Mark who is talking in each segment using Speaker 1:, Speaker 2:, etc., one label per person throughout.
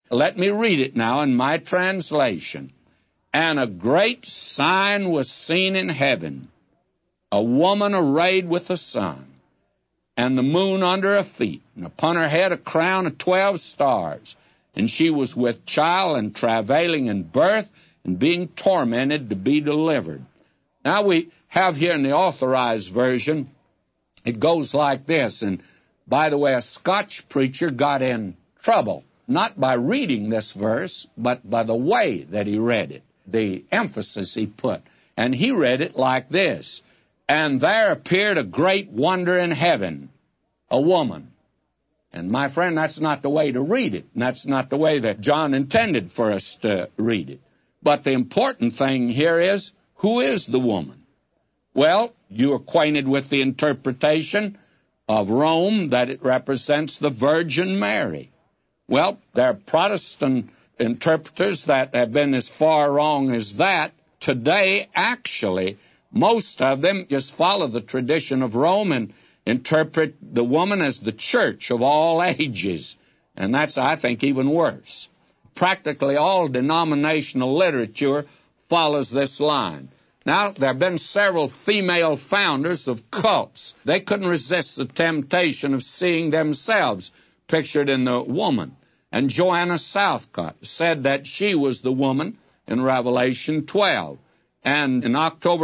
Speaker 1: Let me read it now in my translation. And a great sign was seen in heaven, a woman arrayed with the sun, and the moon under her feet, and upon her head a crown of 12 stars. And she was with child and travailing in birth, and being tormented to be delivered. Now we have here in the Authorized Version, it goes like this. And by the way, a Scotch preacher got in trouble, not by reading this verse, but by the way that he read it, the emphasis he put. And he read it like this: and there appeared a great wonder in heaven, a woman. And my friend, that's not the way to read it. And that's not the way that John intended for us to read it. But the important thing here is, who is the woman? Well, you're acquainted with the interpretation of Rome that it represents the Virgin Mary. Well, there are Protestant interpreters that have been as far wrong as that. Today, actually, most of them just follow the tradition of Rome and interpret the woman as the church of all ages. And that's, I think, even worse. Practically all denominational literature follows this line. Now, there have been several female founders of cults. They couldn't resist the temptation of seeing themselves pictured in the woman. And Joanna Southcott said that she was the woman in Revelation 12. And in October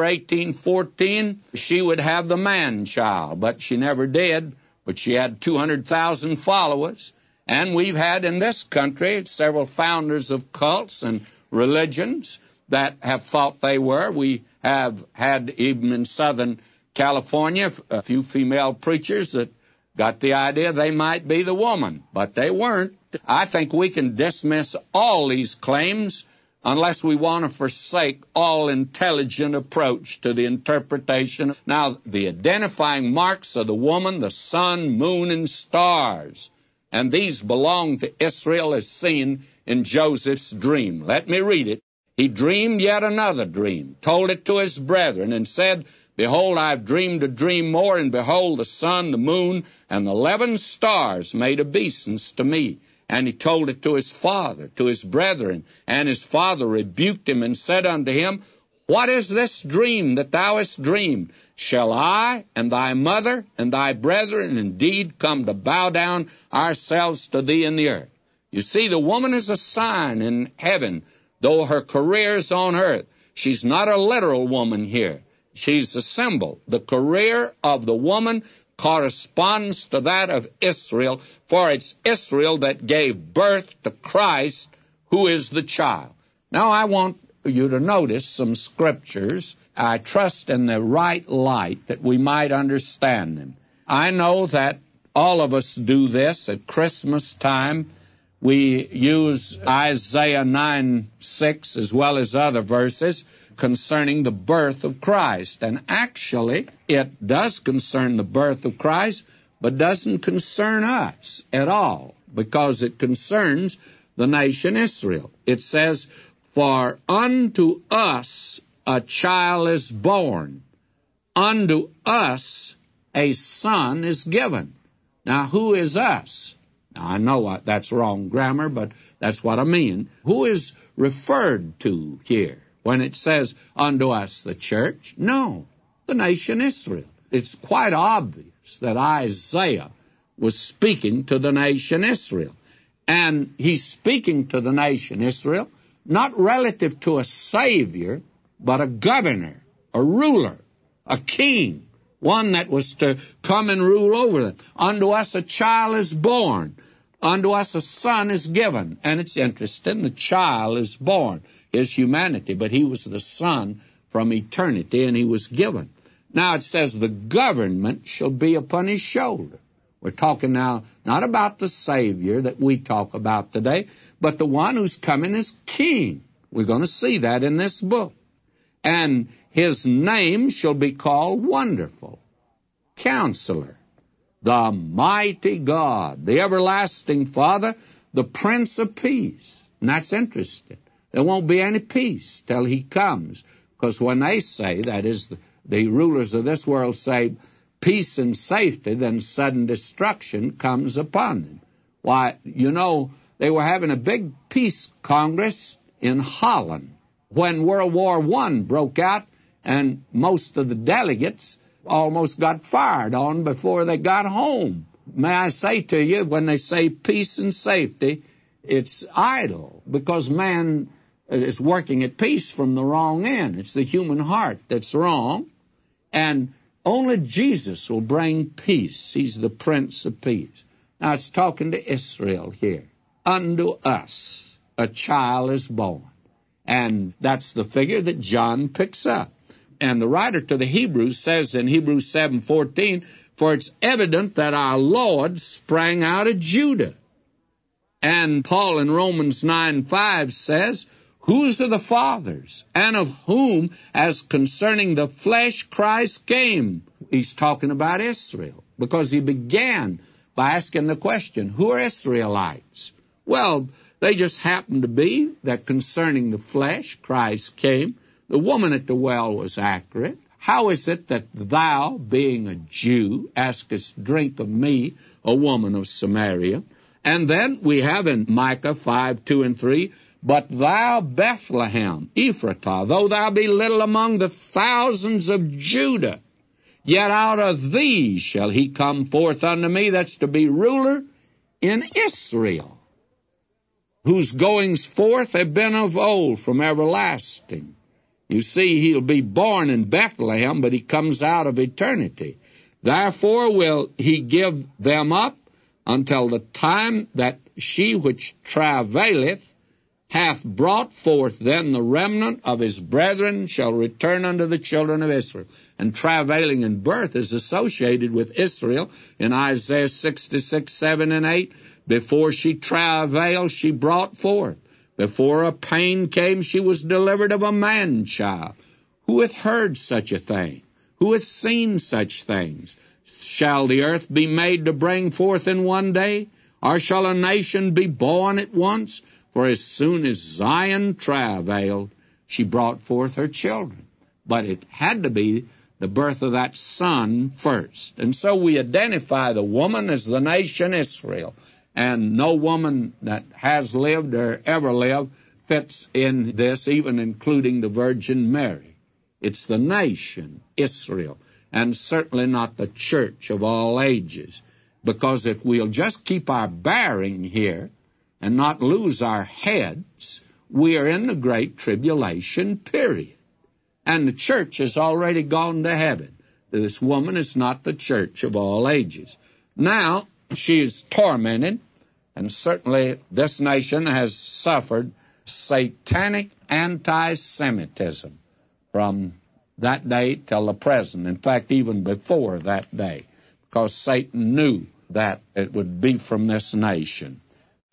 Speaker 1: 1814, she would have the man-child, but she never did. But she had 200,000 followers. And we've had in this country several founders of cults and religions that have thought they were. We have had, even in Southern California, a few female preachers that got the idea they might be the woman, but they weren't. I think we can dismiss all these claims unless we want to forsake all intelligent approach to the interpretation. Now, the identifying marks of the woman, the sun, moon, and stars, and these belong to Israel as seen in Joseph's dream. Let me read it. He dreamed yet another dream, told it to his brethren, and said, Behold, I have dreamed a dream more, and behold, the sun, the moon, and the 11 stars made obeisance to me. And he told it to his father, to his brethren. And his father rebuked him and said unto him, What is this dream that thou hast dreamed? Shall I and thy mother and thy brethren indeed come to bow down ourselves to thee in the earth? You see, the woman is a sign in heaven, though her career is on earth. She's not a literal woman here. She's a symbol. The career of the woman corresponds to that of Israel, for it's Israel that gave birth to Christ, who is the child. Now, I want you to notice some scriptures. I trust in the right light that we might understand them. I know that all of us do this at Christmas time. We use Isaiah 9:6 as well as other verses concerning the birth of Christ. And actually, it does concern the birth of Christ, but doesn't concern us at all, because it concerns the nation Israel. It says, For unto us a child is born, unto us a son is given. Now, who is us? Now, I know that's wrong grammar, but that's what I mean. Who is referred to here when it says, unto us, the church? No, the nation Israel. It's quite obvious that Isaiah was speaking to the nation Israel. And he's speaking to the nation Israel not relative to a savior, but a governor, a ruler, a king, one that was to come and rule over them. Unto us a child is born. Unto us a son is given. And it's interesting, the child is born, his humanity, but he was the son from eternity, and he was given. Now it says the government shall be upon his shoulder. We're talking now not about the Savior that we talk about today, but the one who's coming as king. We're going to see that in this book. And his name shall be called Wonderful, Counselor, the Mighty God, the Everlasting Father, the Prince of Peace. And that's interesting. There won't be any peace till he comes, because when they say, that is, the rulers of this world say, peace and safety, then sudden destruction comes upon them. Why, you know, They were having a big peace congress in Holland when World War I broke out, and most of the delegates almost got fired on before they got home. May I say to you, when they say peace and safety, it's idle, because man is working at peace from the wrong end. It's the human heart that's wrong, and only Jesus will bring peace. He's the Prince of Peace. Now, it's talking to Israel here. Unto us a child is born. And that's the figure that John picks up. And the writer to the Hebrews says in Hebrews 7:14, for it's evident that our Lord sprang out of Judah. And Paul in Romans 9:5 says, whose are the fathers, and of whom, as concerning the flesh, Christ came? He's talking about Israel, because he began by asking the question, who are Israelites? Well, they just happen to be that concerning the flesh, Christ came. The woman at the well was accurate. How is it that thou, being a Jew, askest drink of me, a woman of Samaria? And then we have in Micah 5:2-3, but thou, Bethlehem, Ephratah, though thou be little among the thousands of Judah, yet out of thee shall he come forth unto me, that's to be ruler in Israel, whose goings forth have been of old, from everlasting. You see, he'll be born in Bethlehem, but he comes out of eternity. Therefore will he give them up until the time that she which travaileth hath brought forth. Then the remnant of his brethren shall return unto the children of Israel. And travailing in birth is associated with Israel in Isaiah 66:7-8. Before she travailed, she brought forth. Before a pain came, she was delivered of a man-child. Who hath heard such a thing? Who hath seen such things? Shall the earth be made to bring forth in one day? Or shall a nation be born at once? For as soon as Zion travailed, she brought forth her children. But it had to be the birth of that son first. And so we identify the woman as the nation Israel. And no woman that has lived or ever lived fits in this, even including the Virgin Mary. It's the nation Israel, and certainly not the church of all ages. Because if we'll just keep our bearing here and not lose our heads, we are in the Great Tribulation period. And the church has already gone to heaven. This woman is not the church of all ages. Now, she is tormented, and certainly this nation has suffered satanic anti-Semitism from that day till the present. In fact, even before that day, because Satan knew that it would be from this nation.